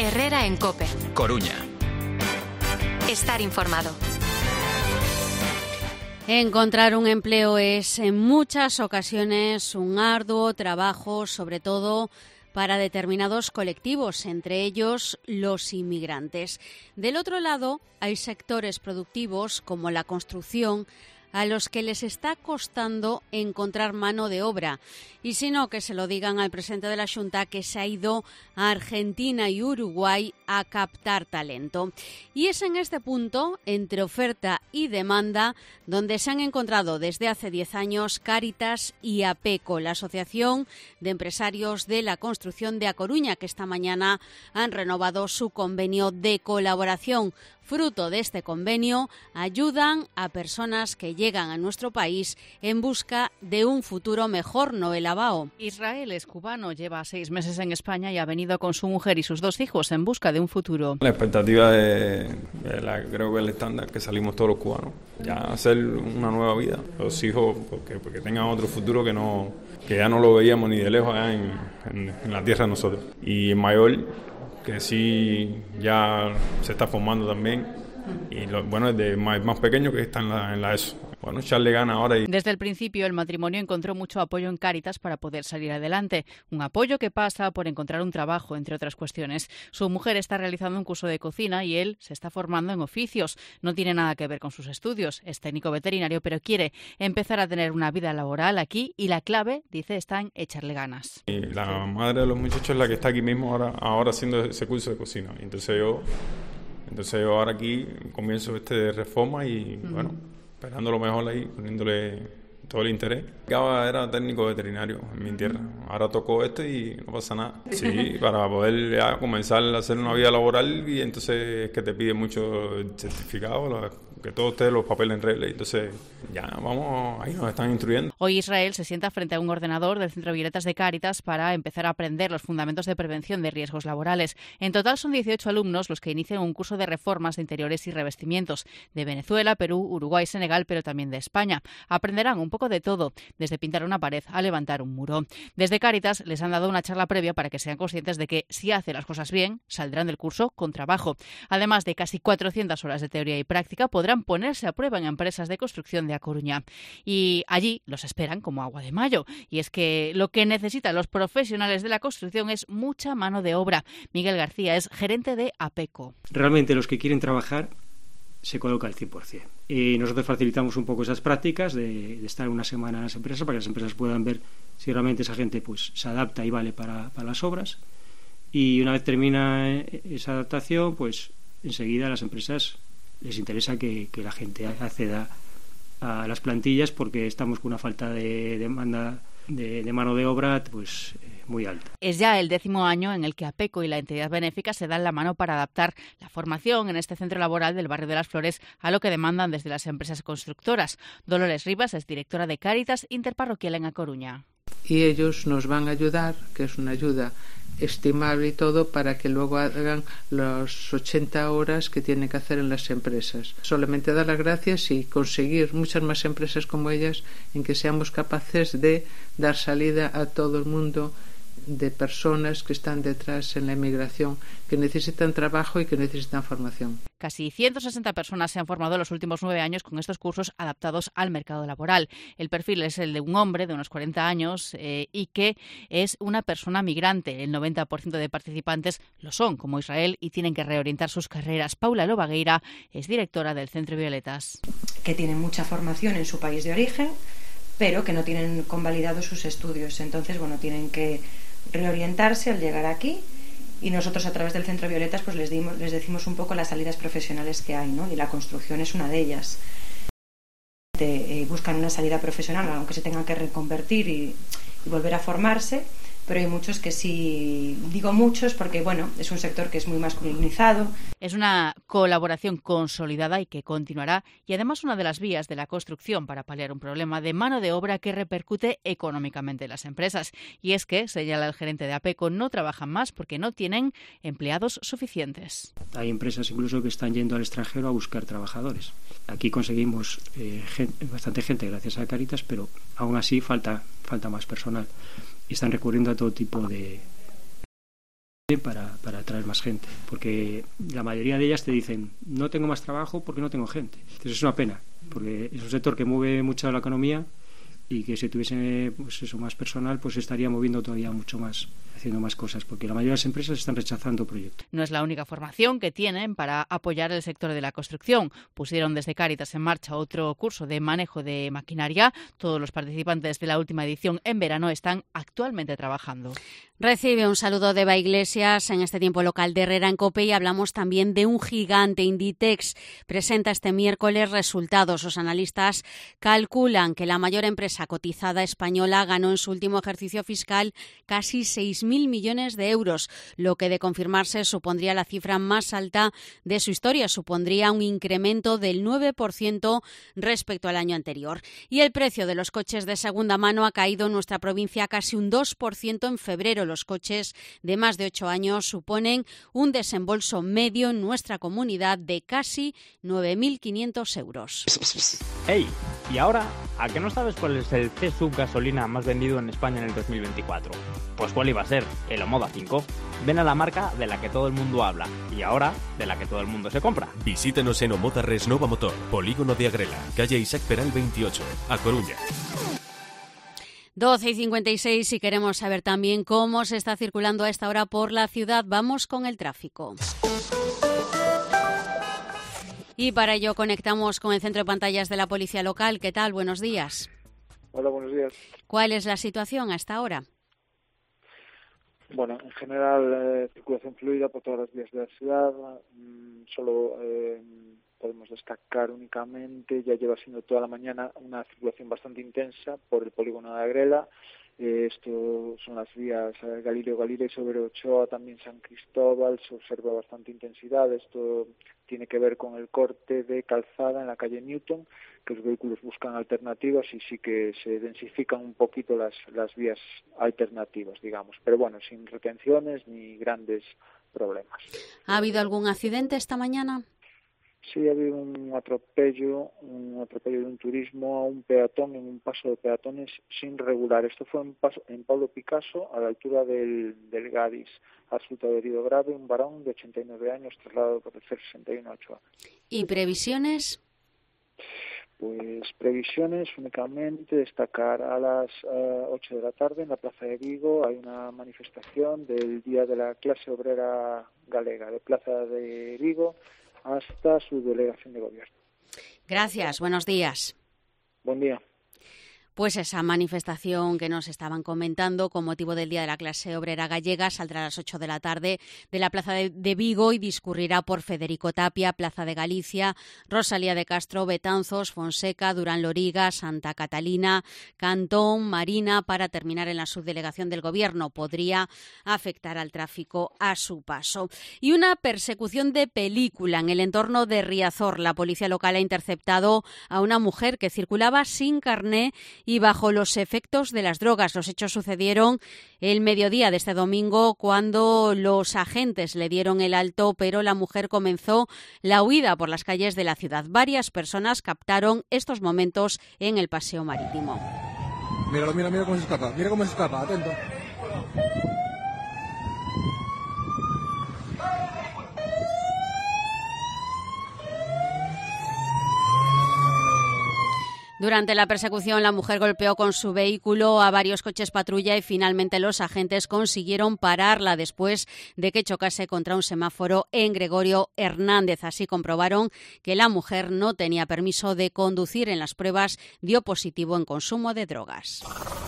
Herrera en COPE. Coruña. Estar informado. Encontrar un empleo es en muchas ocasiones un arduo trabajo, sobre todo para determinados colectivos, entre ellos los inmigrantes. Del otro lado, hay sectores productivos como la construcción a los que les está costando encontrar mano de obra. Y si no, que se lo digan al presidente de la Xunta, que se ha ido a Argentina y Uruguay a captar talento. Y es en este punto, entre oferta y demanda, donde se han encontrado desde hace 10 años Cáritas y APECO, la Asociación de Empresarios de la Construcción de A Coruña, que esta mañana han renovado su convenio de colaboración. Fruto de este convenio, ayudan a personas que llegan a nuestro país en busca de un futuro mejor, Noel Abao. Israel es cubano, lleva 6 meses en España y ha venido con su mujer y sus 2 hijos en busca de un futuro. La expectativa es creo que el estándar que salimos todos los cubanos, ya hacer una nueva vida. Los hijos porque tengan otro futuro que ya no lo veíamos ni de lejos allá en la tierra de nosotros. Y el mayor, que sí ya se está formando también, y lo bueno es de más pequeño, que está en la ESO. Bueno, echarle ganas ahora. Desde el principio el matrimonio encontró mucho apoyo en Cáritas para poder salir adelante, un apoyo que pasa por encontrar un trabajo, entre otras cuestiones. Su mujer está realizando un curso de cocina y él se está formando en oficios. No tiene nada que ver con sus estudios, es técnico veterinario, pero quiere empezar a tener una vida laboral aquí y la clave, dice, está en echarle ganas. Y la madre de los muchachos es la que está aquí mismo ahora haciendo ese curso de cocina. Entonces yo ahora aquí comienzo de reforma y bueno, esperando lo mejor ahí, poniéndole todo el interés. Era técnico veterinario en mi tierra. Ahora tocó y no pasa nada. Sí, para poder ya comenzar a hacer una vida laboral, y entonces es que te pide mucho certificado, que todo esté los papeles en regla. Entonces ya vamos, ahí nos están instruyendo. Hoy Israel se sienta frente a un ordenador del Centro Violetas de Cáritas para empezar a aprender los fundamentos de prevención de riesgos laborales. En total son 18 alumnos los que inician un curso de reformas de interiores y revestimientos de Venezuela, Perú, Uruguay, Senegal, pero también de España. Aprenderán un poco de todo, desde pintar una pared a levantar un muro. Desde Cáritas les han dado una charla previa para que sean conscientes de que si hacen las cosas bien, saldrán del curso con trabajo. Además de casi 400 horas de teoría y práctica, podrán ponerse a prueba en empresas de construcción de A Coruña. Y allí los esperan como agua de mayo. Y es que lo que necesitan los profesionales de la construcción es mucha mano de obra. Miguel García es gerente de APECO. Realmente los que quieren trabajar se coloca al 100%. Y nosotros facilitamos un poco esas prácticas de estar una semana en las empresas para que las empresas puedan ver si realmente esa gente pues se adapta y vale para las obras. Y una vez termina esa adaptación, pues enseguida a las empresas les interesa que la gente acceda a las plantillas, porque estamos con una falta de demanda de mano de obra pues muy alta. Es ya el 10º año en el que APECO y la entidad benéfica se dan la mano para adaptar la formación en este centro laboral del barrio de Las Flores a lo que demandan desde las empresas constructoras. Dolores Rivas es directora de Cáritas Interparroquial en A Coruña. Y ellos nos van a ayudar, que es una ayuda estimable y todo, para que luego hagan las 80 horas que tienen que hacer en las empresas. Solamente dar las gracias y conseguir muchas más empresas como ellas, en que seamos capaces de dar salida a todo el mundo de personas que están detrás en la emigración, que necesitan trabajo y que necesitan formación. Casi 160 personas se han formado en los últimos 9 años con estos cursos adaptados al mercado laboral. El perfil es el de un hombre de unos 40 años y que es una persona migrante. El 90% de participantes lo son, como Israel, y tienen que reorientar sus carreras. Paula Lobagueira es directora del Centro Violetas. Que tienen mucha formación en su país de origen, pero que no tienen convalidados sus estudios. Entonces, bueno, tienen que reorientarse al llegar aquí, y nosotros a través del Centro Violetas pues les decimos un poco las salidas profesionales que hay, ¿no? Y la construcción es una de ellas. Buscan una salida profesional, aunque se tengan que reconvertir y volver a formarse, pero hay muchos que sí, digo muchos porque bueno, es un sector que es muy masculinizado. Es una colaboración consolidada y que continuará, y además una de las vías de la construcción para paliar un problema de mano de obra que repercute económicamente en las empresas. Y es que, señala el gerente de APECO, no trabajan más porque no tienen empleados suficientes. Hay empresas incluso que están yendo al extranjero a buscar trabajadores. Aquí conseguimos bastante gente gracias a Cáritas, pero aún así falta más personal. Y están recurriendo a todo tipo de para atraer más gente, porque la mayoría de ellas te dicen no tengo más trabajo porque no tengo gente. Entonces es una pena, porque es un sector que mueve mucho la economía y que si tuviese pues eso, más personal, pues estaría moviendo todavía mucho más, haciendo más cosas, porque la mayoría de las empresas están rechazando proyectos. No es la única formación que tienen para apoyar el sector de la construcción. Pusieron desde Cáritas en marcha otro curso de manejo de maquinaria. Todos los participantes de la última edición en verano están actualmente trabajando. Recibe un saludo de Eva Iglesias en este tiempo local de Herrera en COPE y hablamos también de un gigante. Inditex presenta este miércoles resultados. Los analistas calculan que la mayor empresa cotizada española ganó en su último ejercicio fiscal casi 6.000 millones de euros, lo que de confirmarse supondría la cifra más alta de su historia. Supondría un incremento del 9% respecto al año anterior. Y el precio de los coches de segunda mano ha caído en nuestra provincia casi un 2% en febrero. Los coches de más de 8 años suponen un desembolso medio en nuestra comunidad de casi 9.500 euros. ¡Ey! ¿Y ahora? ¿A qué no sabes cuál es el C-Sub gasolina más vendido en España en el 2024? Pues ¿cuál iba a ser? El Omoda 5. Ven a la marca de la que todo el mundo habla y ahora de la que todo el mundo se compra. Visítanos en Omoda Resnova Motor, Polígono de Agrela, calle Isaac Peral 28, A Coruña. 12:56 y queremos saber también cómo se está circulando a esta hora por la ciudad. Vamos con el tráfico. Y para ello conectamos con el centro de pantallas de la Policía Local. ¿Qué tal? Buenos días. Hola, buenos días. ¿Cuál es la situación hasta ahora? Bueno, en general, circulación fluida por todas las vías de la ciudad. Solo podemos destacar únicamente, ya lleva siendo toda la mañana una circulación bastante intensa por el polígono de Agrela. Esto son las vías Galileo Galilei, sobre Ochoa, también San Cristóbal. Se observa bastante intensidad. Esto tiene que ver con el corte de calzada en la calle Newton, que los vehículos buscan alternativas y sí que se densifican un poquito las vías alternativas, digamos. Pero bueno, sin retenciones ni grandes problemas. ¿Ha habido algún accidente esta mañana? Sí, ha habido un atropello de un turismo a un peatón en un paso de peatones sin regular. Esto fue en Pablo Picasso, a la altura del Gadis. Ha resultado herido grave un varón de 89 años trasladado por el C61 a Ochoa. ¿Y previsiones? Pues previsiones únicamente destacar a las 8 de la tarde en la Plaza de Vigo hay una manifestación del Día de la Clase Obrera Galega, de Plaza de Vigo hasta su delegación de gobierno. Gracias, buenos días. Buen día. Pues esa manifestación que nos estaban comentando con motivo del Día de la Clase Obrera Gallega saldrá a las 8 de la tarde de la Plaza de Vigo y discurrirá por Federico Tapia, Plaza de Galicia, Rosalía de Castro, Betanzos, Fonseca, Durán Loriga, Santa Catalina, Cantón, Marina, para terminar en la subdelegación del Gobierno. Podría afectar al tráfico a su paso. Y una persecución de película en el entorno de Riazor. La policía local ha interceptado a una mujer que circulaba sin carné y bajo los efectos de las drogas. Los hechos sucedieron el mediodía de este domingo cuando los agentes le dieron el alto, pero la mujer comenzó la huida por las calles de la ciudad. Varias personas captaron estos momentos en el paseo marítimo. Míralo, mira cómo se escapa, atento. Durante la persecución, la mujer golpeó con su vehículo a varios coches patrulla y finalmente los agentes consiguieron pararla después de que chocase contra un semáforo en Gregorio Hernández. Así comprobaron que la mujer no tenía permiso de conducir. En las pruebas dio positivo en consumo de drogas.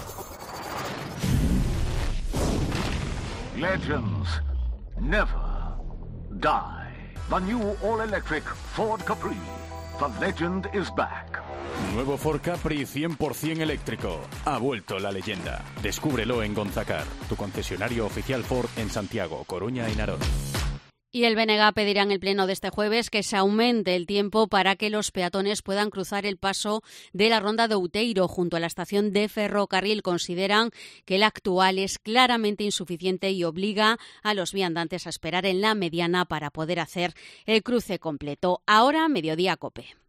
Legends never die. The new all-electric Ford Capri. The legend is back. Nuevo Ford Capri 100% eléctrico. Ha vuelto la leyenda. Descúbrelo en Gonzacar, tu concesionario oficial Ford en Santiago, Coruña y Narón. Y el BNG pedirá en el pleno de este jueves que se aumente el tiempo para que los peatones puedan cruzar el paso de la Ronda de Outeiro junto a la estación de ferrocarril. Consideran que el actual es claramente insuficiente y obliga a los viandantes a esperar en la mediana para poder hacer el cruce completo. Ahora, Mediodía COPE.